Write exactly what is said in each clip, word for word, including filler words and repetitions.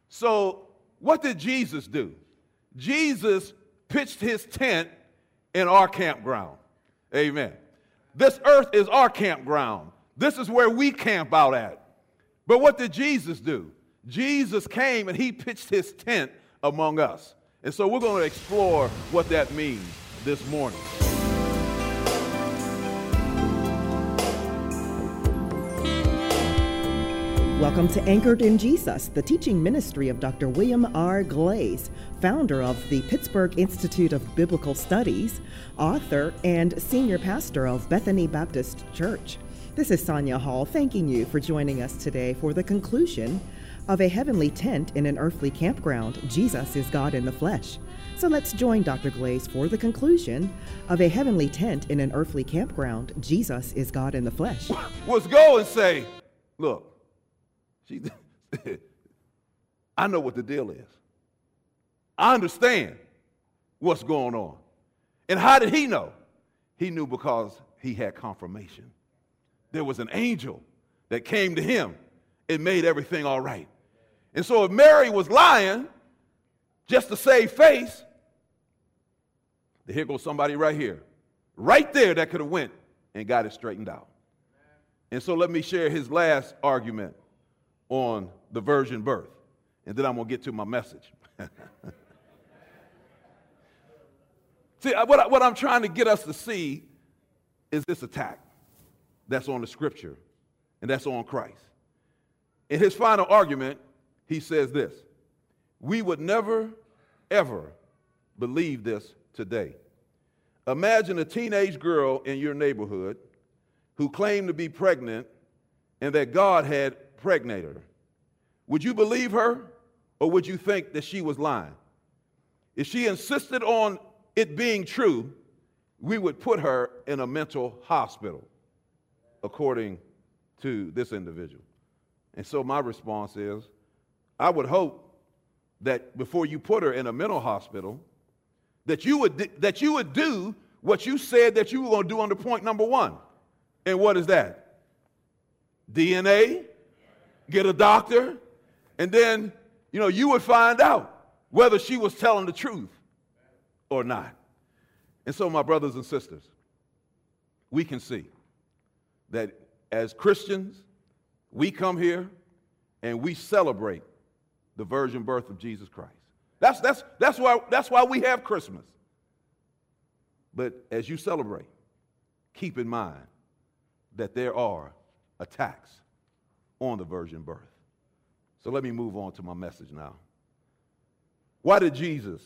So what did Jesus do? Jesus pitched his tent in our campground. Amen. This earth is our campground. This is where we camp out at. But what did Jesus do? Jesus came and he pitched his tent among us. And so we're going to explore what that means this morning. Welcome to Anchored in Jesus, the teaching ministry of Doctor William R. Glaze, founder of the Pittsburgh Institute of Biblical Studies, author, and senior pastor of Bethany Baptist Church. This is Sonia Hall thanking you for joining us today for the conclusion of A Heavenly Tent in an Earthly Campground, Jesus is God in the Flesh. So let's join Doctor Glaze for the conclusion of A Heavenly Tent in an Earthly Campground, Jesus is God in the Flesh. Let's go and say, look, She, I know what the deal is. I understand what's going on. And how did he know? He knew because he had confirmation. There was an angel that came to him and made everything all right. And so if Mary was lying just to save face, here goes somebody right here, right there that could have went and got it straightened out. And so let me share his last argument on the virgin birth, and then I'm going to get to my message. See, what, I, what I'm trying to get us to see is this attack that's on the scripture, and that's on Christ. In his final argument, he says this: we would never, ever believe this today. Imagine a teenage girl in your neighborhood who claimed to be pregnant and that God had impregnated her. Would you believe her, or would you think that she was lying? If she insisted on it being true, we would put her in a mental hospital, according to this individual. And so my response is, I would hope that before you put her in a mental hospital, that you would that you would do what you said that you were going to do under point number one. And what is that? D N A, get a doctor, and then, you know, you would find out whether she was telling the truth or not. And so, my brothers and sisters, we can see that as Christians, we come here and we celebrate the virgin birth of Jesus Christ. That's, that's, that's, why, that's why we have Christmas. But as you celebrate, keep in mind that there are attacks on the virgin birth. So let me move on to my message now. Why did Jesus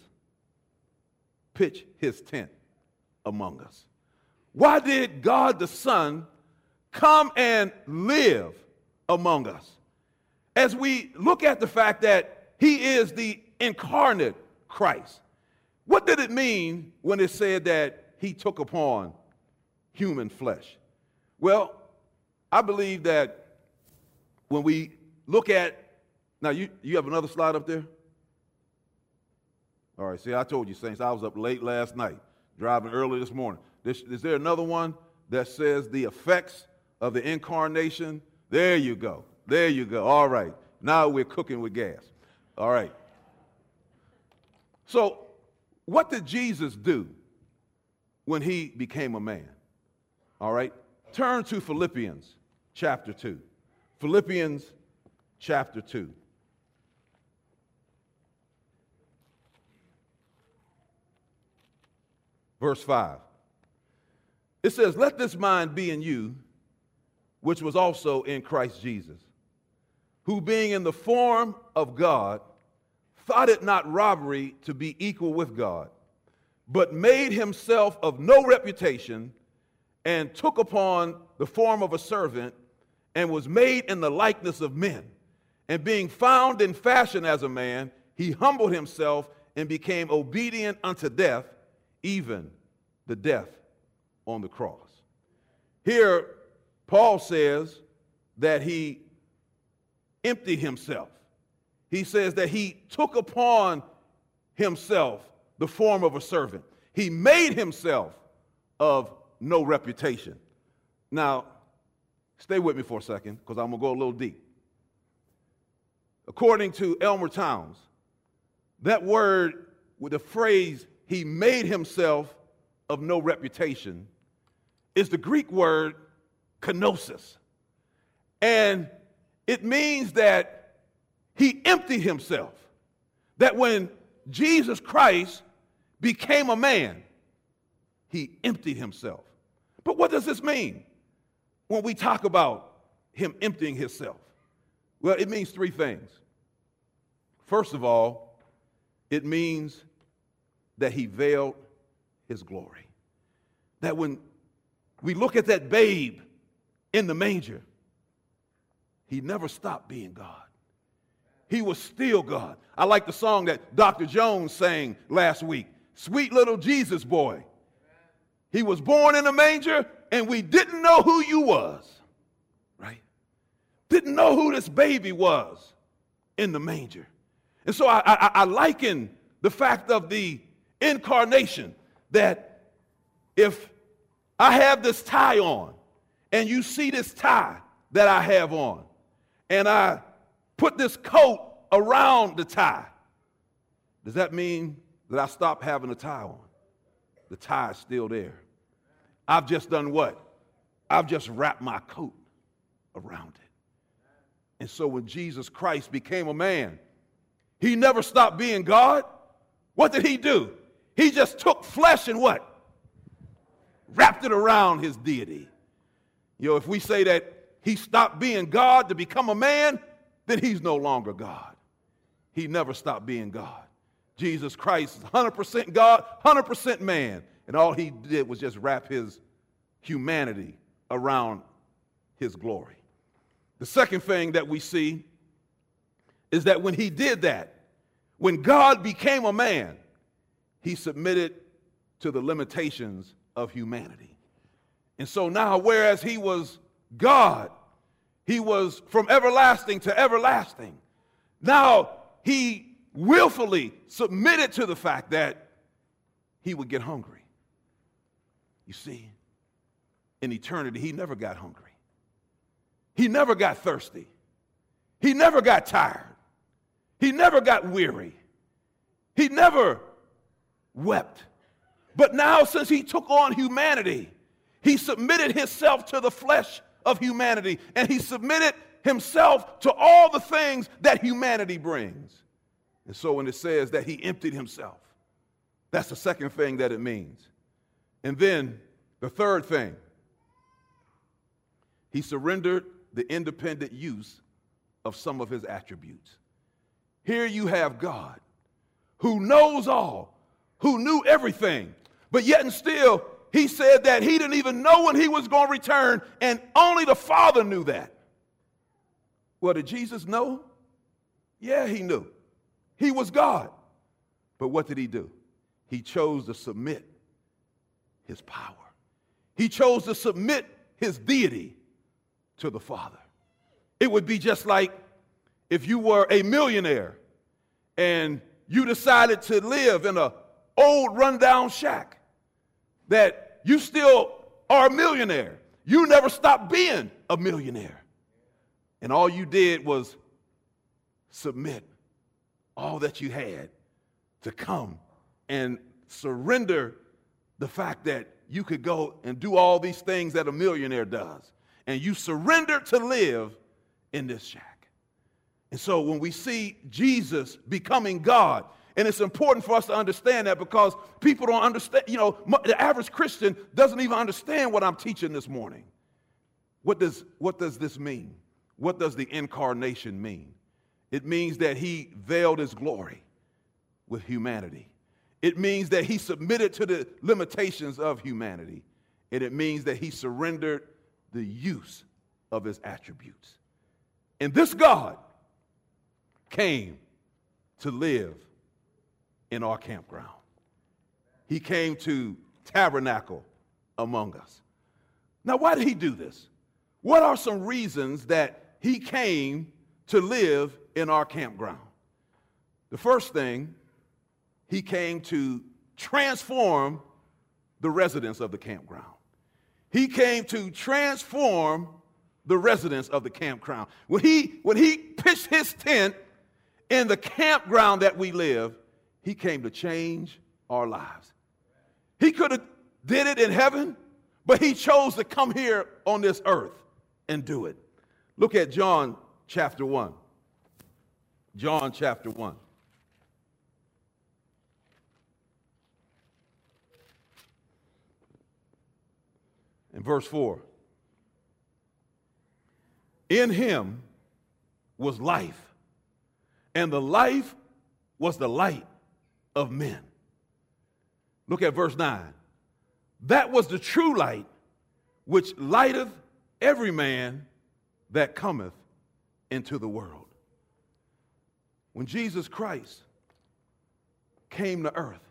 pitch his tent among us? Why did God the Son come and live among us? As we look at the fact that he is the incarnate Christ, what did it mean when it said that he took upon human flesh? Well, I believe that when we look at, now you, you have another slide up there? All right, see, I told you, Saints, I was up late last night, driving early this morning. This, is there another one that says the effects of the incarnation? There you go. There you go. All right. Now we're cooking with gas. All right. So what did Jesus do when he became a man? All right. Turn to Philippians chapter two. Philippians chapter two. Verse five. It says, let this mind be in you, which was also in Christ Jesus, who being in the form of God, thought it not robbery to be equal with God, but made himself of no reputation, and took upon the form of a servant, and was made in the likeness of men. And being found in fashion as a man, he humbled himself and became obedient unto death, even the death on the cross. Here, Paul says that he emptied himself. He says that he took upon himself the form of a servant. He made himself of no reputation. Now, stay with me for a second, because I'm going to go a little deep. according to Elmer Towns, that word with the phrase, he made himself of no reputation, is the Greek word kenosis. And it means that he emptied himself. That when Jesus Christ became a man, he emptied himself. But what does this mean when we talk about him emptying himself? Well, it means three things. First of all, it means that he veiled his glory. That when we look at that babe in the manger, he never stopped being God. He was still God. I like the song that Doctor Jones sang last week, Sweet Little Jesus Boy. He was born in a manger, and we didn't know who you was, right? Didn't know who this baby was in the manger. And so I, I, I liken the fact of the incarnation, that if I have this tie on, and you see this tie that I have on, and I put this coat around the tie, does that mean that I stop having a tie on? The tie is still there. I've just done what? I've just wrapped my coat around it. And so when Jesus Christ became a man, he never stopped being God. What did he do? He just took flesh and what? Wrapped it around his deity. You know, if we say that he stopped being God to become a man, then he's no longer God. He never stopped being God. Jesus Christ is one hundred percent God, one hundred percent man. And all he did was just wrap his humanity around his glory. The second thing that we see is that when he did that, when God became a man, he submitted to the limitations of humanity. And so now, whereas he was God, he was from everlasting to everlasting, now he willfully submitted to the fact that he would get hungry. You see, in eternity, he never got hungry. He never got thirsty. He never got tired. He never got weary. He never wept. But now, since he took on humanity, he submitted himself to the flesh of humanity, and he submitted himself to all the things that humanity brings. And so when it says that he emptied himself, that's the second thing that it means. And then the third thing, he surrendered the independent use of some of his attributes. Here you have God, who knows all, who knew everything, but yet and still, he said that he didn't even know when he was going to return, and only the Father knew that. Well, did Jesus know? Yeah, he knew. He was God. But what did he do? He chose to submit his power. He chose to submit his deity to the Father. It would be just like if you were a millionaire and you decided to live in an old rundown shack, that you still are a millionaire. You never stopped being a millionaire. And all you did was submit all that you had to come and surrender the fact that you could go and do all these things that a millionaire does. And you surrendered to live in this shack. And so when we see Jesus becoming God, and it's important for us to understand that, because people don't understand, you know, the average Christian doesn't even understand what I'm teaching this morning. What does, what does this mean? What does the incarnation mean? It means that he veiled his glory with humanity. It means that he submitted to the limitations of humanity. And it means that he surrendered the use of his attributes. And this God came to live in our campground. He came to tabernacle among us. Now, why did he do this? What are some reasons that he came to live in our campground? The first thing, he came to transform the residents of the campground. He came to transform the residents of the campground. When he, when he pitched his tent in the campground that we live, he came to change our lives. He could have did it in heaven, but he chose to come here on this earth and do it. Look at John chapter one. John chapter one. In verse four. In him was life, and the life was the light of men. Look at verse nine. That was the true light, which lighteth every man that cometh into the world. When Jesus Christ came to earth,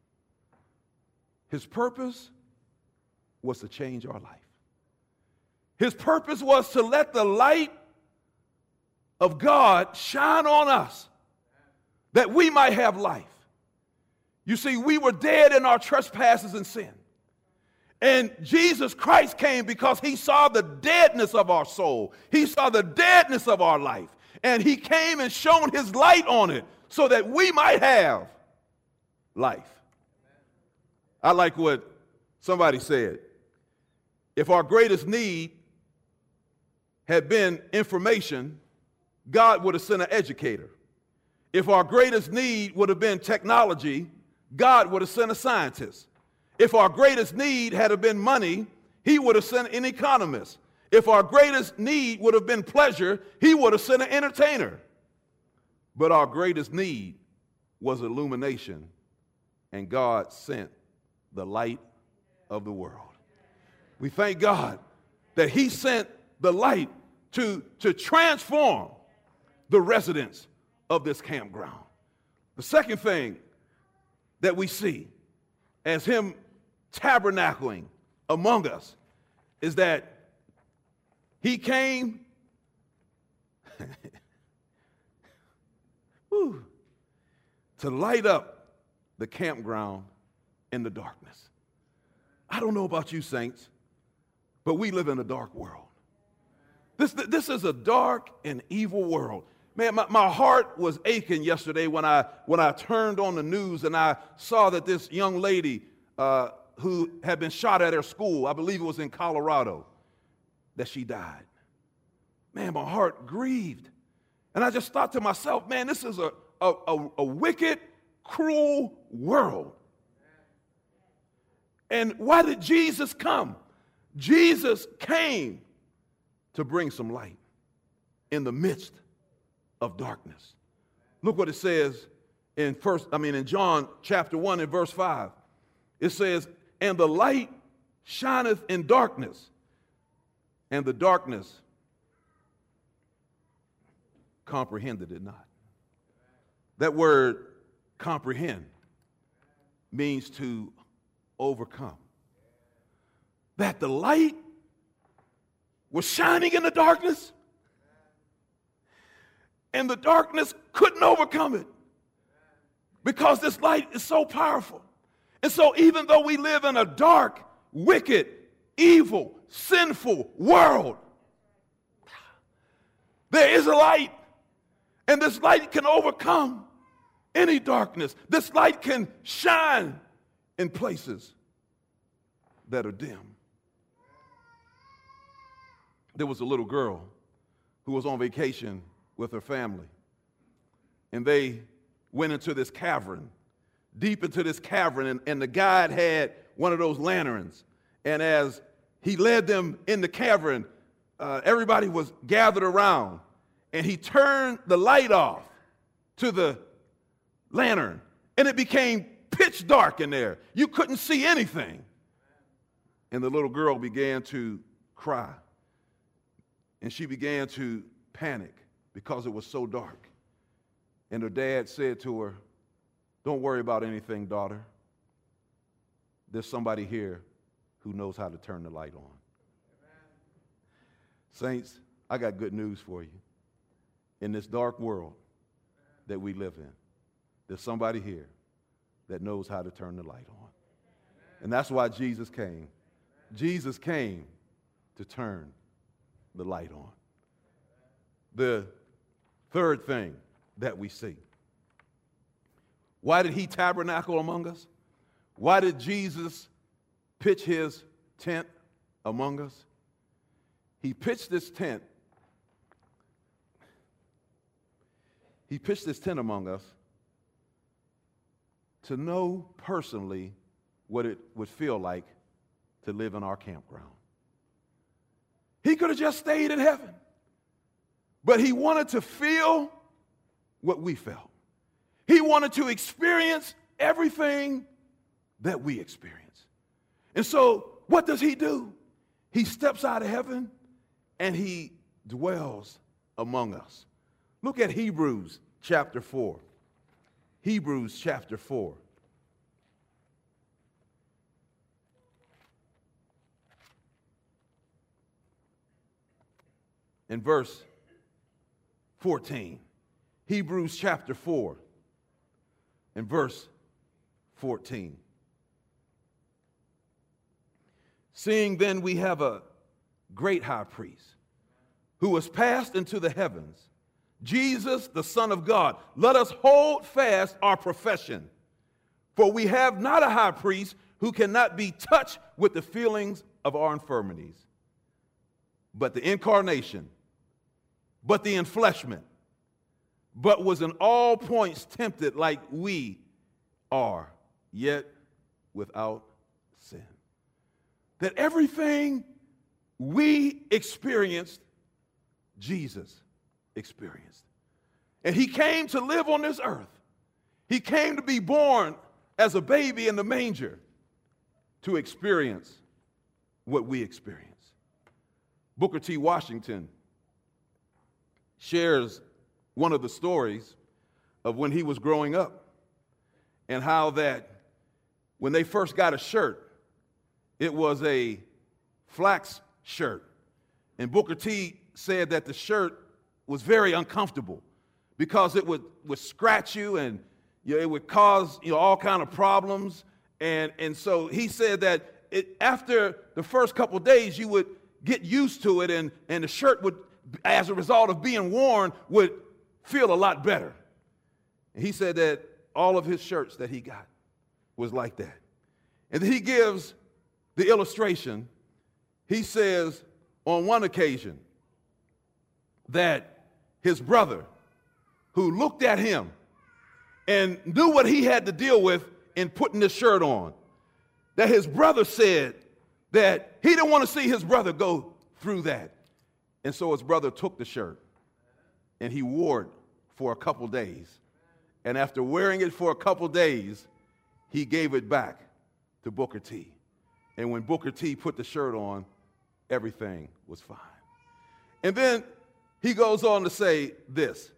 his purpose was to change our life. His purpose was to let the light of God shine on us, that we might have life. You see, we were dead in our trespasses and sin. And Jesus Christ came because he saw the deadness of our soul. He saw the deadness of our life. And he came and shone his light on it so that we might have life. I like what somebody said. If our greatest need had been information, God would have sent an educator. If our greatest need would have been technology, God would have sent a scientist. If our greatest need had been money, he would have sent an economist. If our greatest need would have been pleasure, he would have sent an entertainer. But our greatest need was illumination, and God sent the light of the world. We thank God that he sent the light to, to transform the residents of this campground. The second thing that we see as him tabernacling among us is that he came whew, to light up the campground in the darkness. I don't know about you, saints, but we live in a dark world. This, this is a dark and evil world. Man, my, my heart was aching yesterday when I, when I turned on the news and I saw that this young lady uh, who had been shot at her school, I believe it was in Colorado, that she died. Man, my heart grieved. And I just thought to myself, man, this is a, a, a, a wicked, cruel world. And why did Jesus come? Jesus came to bring some light in the midst of darkness. Look what it says in first, I mean in John chapter one and verse five. It says, and the light shineth in darkness, and the darkness comprehended it not. That word comprehend means to overcome. That the light was shining in the darkness, and the darkness couldn't overcome it because this light is so powerful. And so even though we live in a dark, wicked, evil, sinful world, there is a light, and this light can overcome any darkness. This light can shine in places that are dim. There was a little girl who was on vacation with her family, and they went into this cavern, deep into this cavern, and, and the guide had one of those lanterns, and as he led them in the cavern, uh, everybody was gathered around, and he turned the light off to the lantern, and it became pitch dark in there. You couldn't see anything. And the little girl began to cry, and she began to panic because it was so dark. And her dad said to her, don't worry about anything, daughter. There's somebody here who knows how to turn the light on. Amen. Saints, I got good news for you. In this dark world that we live in, there's somebody here that knows how to turn the light on. And that's why Jesus came. Jesus came to turn the light on. The third thing that we see. Why did he tabernacle among us? Why did Jesus pitch his tent among us? He pitched this tent. He pitched this tent among us to know personally what it would feel like to live in our campground. He could have just stayed in heaven, but he wanted to feel what we felt. He wanted to experience everything that we experience. And so what does he do? He steps out of heaven and he dwells among us. Look at Hebrews chapter four. Hebrews chapter four. In verse fourteen. Hebrews chapter four and verse fourteen. Seeing then we have a great high priest who has passed into the heavens, Jesus, the Son of God, let us hold fast our profession. For we have not a high priest who cannot be touched with the feelings of our infirmities, but the incarnation, but the enfleshment, but was in all points tempted like we are, yet without sin. That everything we experienced, Jesus experienced. And he came to live on this earth. He came to be born as a baby in the manger to experience what we experience. Booker T. Washington shares one of the stories of when he was growing up and how that when they first got a shirt, it was a flax shirt. And Booker T said that the shirt was very uncomfortable because it would, would scratch you and you know, it would cause you know, all kind of problems. And, and so he said that it, after the first couple of days, you would get used to it and, and the shirt would, as a result of being worn, would feel a lot better. And he said that all of his shirts that he got was like that. And then he gives the illustration. He says on one occasion that his brother, who looked at him and knew what he had to deal with in putting this shirt on, that his brother said that he didn't want to see his brother go through that. And so his brother took the shirt and he wore it for a couple days. And after wearing it for a couple days, he gave it back to Booker T. And when Booker T put the shirt on, everything was fine. And then he goes on to say this: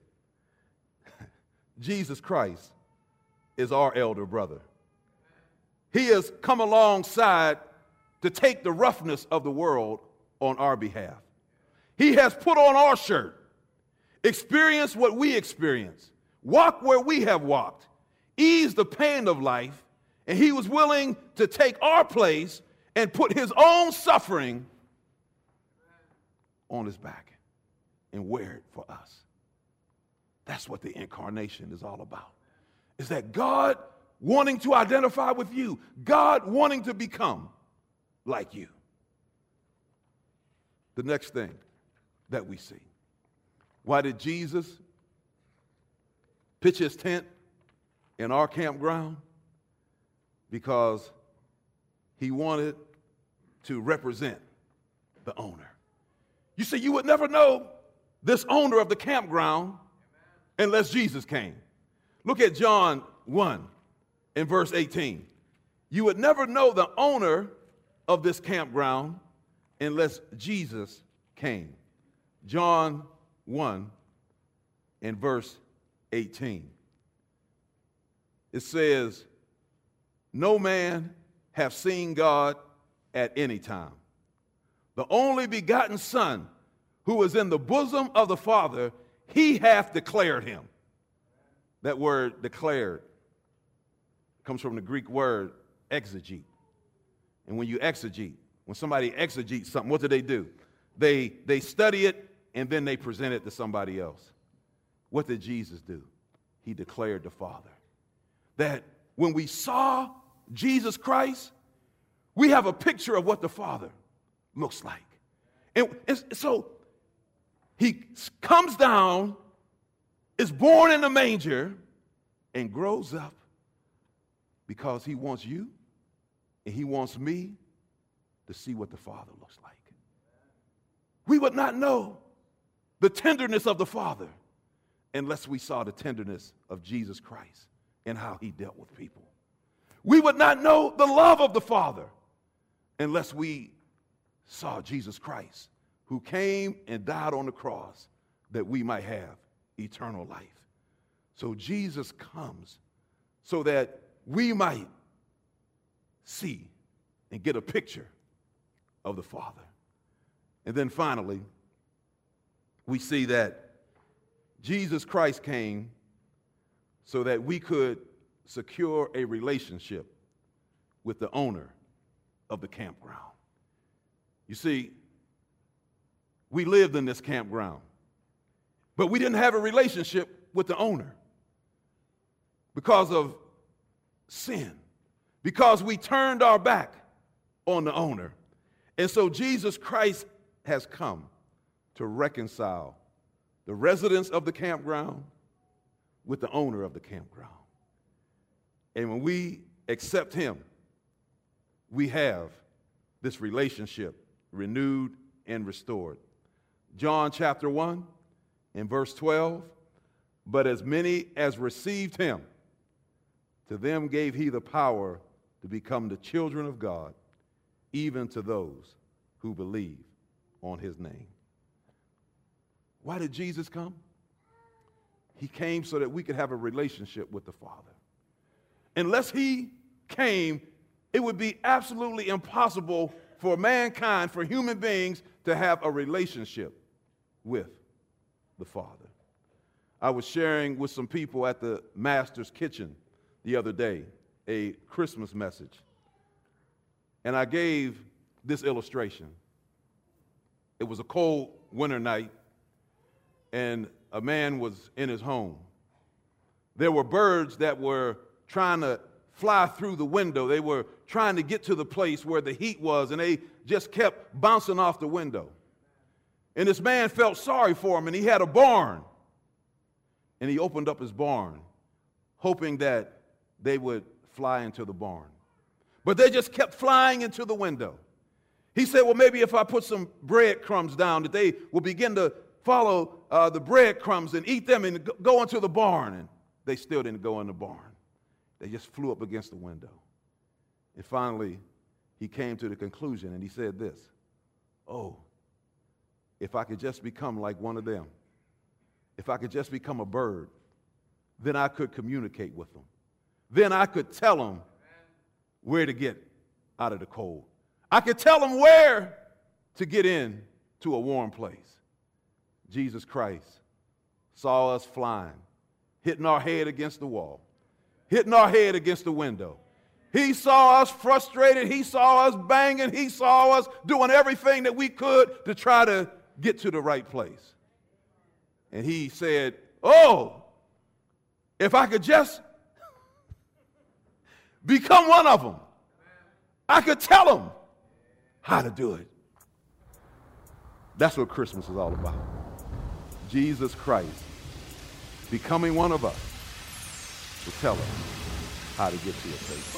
Jesus Christ is our elder brother. He has come alongside to take the roughness of the world on our behalf. He has put on our shirt, experienced what we experience, walked where we have walked, eased the pain of life, and he was willing to take our place and put his own suffering on his back and wear it for us. That's what the incarnation is all about. Is that God wanting to identify with you, God wanting to become like you. The next thing that we see. Why did Jesus pitch his tent in our campground? Because he wanted to represent the owner. You see, you would never know this owner of the campground unless Jesus came. Look at John one in verse eighteen. You would never know the owner of this campground unless Jesus came. John one in verse eighteen. It says, no man have seen God at any time. The only begotten Son, who is in the bosom of the Father, he hath declared him. That word declared comes from the Greek word exegete. And when you exegete, when somebody exegetes something, what do they do? They, they study it and then they present it to somebody else. what did Jesus do? He declared the Father. That when we saw Jesus Christ, we have a picture of what the Father looks like. And, and so he comes down, is born in the manger, and grows up because he wants you and he wants me to see what the Father looks like. We would not know the tenderness of the Father unless we saw the tenderness of Jesus Christ and how he dealt with people. We would not know the love of the Father unless we saw Jesus Christ, who came and died on the cross that we might have eternal life. So Jesus comes so that we might see and get a picture of the Father. And then finally, we see that Jesus Christ came so that we could secure a relationship with the owner of the campground. You see, we lived in this campground, but we didn't have a relationship with the owner because of sin, because we turned our back on the owner. And so Jesus Christ has come to reconcile the residents of the campground with the owner of the campground. And when we accept him, we have this relationship renewed and restored. John chapter one and verse twelve, but as many as received him, to them gave he the power to become the children of God, even to those who believe on his name. Why did Jesus come? He came so that we could have a relationship with the Father. Unless he came, it would be absolutely impossible for mankind, for human beings, to have a relationship with the Father. I was sharing with some people at the Master's Kitchen the other day a Christmas message, and I gave this illustration. It was a cold winter night, and a man was in his home. There were birds that were trying to fly through the window. They were trying to get to the place where the heat was, and they just kept bouncing off the window. And this man felt sorry for him, and he had a barn. And he opened up his barn, hoping that they would fly into the barn. But they just kept flying into the window. He said, well, maybe if I put some breadcrumbs down, that they will begin to follow uh, the breadcrumbs and eat them and go into the barn. And they still didn't go in the barn. They just flew up against the window. And finally, he came to the conclusion, and he said this, oh, if I could just become like one of them, if I could just become a bird, then I could communicate with them. Then I could tell them where to get out of the cold. I could tell them where to get in to a warm place. Jesus Christ saw us flying, hitting our head against the wall, hitting our head against the window. He saw us frustrated. He saw us banging. He saw us doing everything that we could to try to get to the right place. And he said, oh, if I could just become one of them, I could tell them how to do it. That's what Christmas is all about. Jesus Christ becoming one of us to tell us how to get to a place.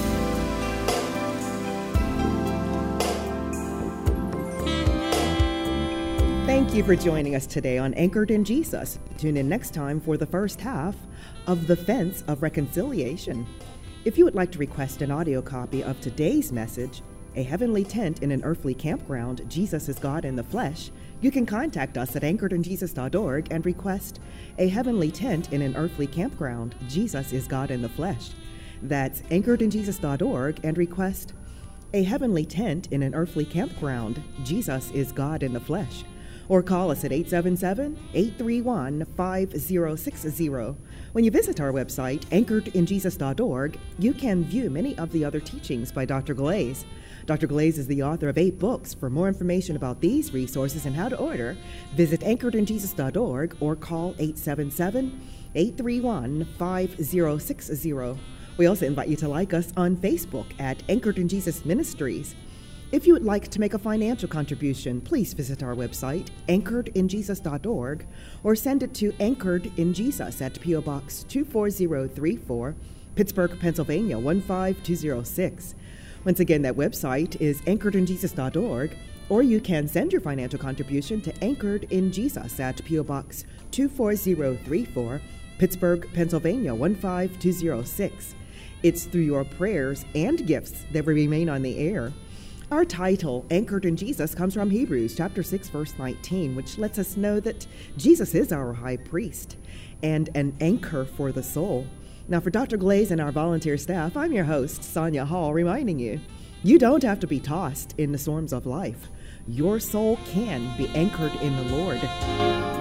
Thank you for joining us today on Anchored in Jesus. Tune in next time for the first half of The Fence of Reconciliation. If you would like to request an audio copy of today's message, A Heavenly Tent in an Earthly Campground, Jesus is God in the Flesh, you can contact us at anchored in jesus dot org and request A Heavenly Tent in an Earthly Campground, Jesus is God in the Flesh. That's anchored in jesus dot org and request A Heavenly Tent in an Earthly Campground, Jesus is God in the Flesh. Or call us at eight seven seven, eight three one, five zero six zero. When you visit our website, anchored in jesus dot org, you can view many of the other teachings by Doctor Glaze. Doctor Glaze is the author of eight books. For more information about these resources and how to order, visit anchored in jesus dot org or call eight seven seven, eight three one, five zero six zero. We also invite you to like us on Facebook at Anchored in Jesus Ministries. If you would like to make a financial contribution, please visit our website, anchored in jesus dot org, or send it to Anchored in Jesus at P O Box two four zero three four, Pittsburgh, Pennsylvania one five two zero six. Once again, that website is anchored in jesus dot org, or you can send your financial contribution to Anchored in Jesus at P O Box two four zero three four, Pittsburgh, Pennsylvania one five two zero six. It's through your prayers and gifts that we remain on the air. Our title, Anchored in Jesus, comes from Hebrews chapter six, verse nineteen, which lets us know that Jesus is our high priest and an anchor for the soul. Now, for Doctor Glaze and our volunteer staff, I'm your host, Sonia Hall, reminding you, you don't have to be tossed in the storms of life. Your soul can be anchored in the Lord.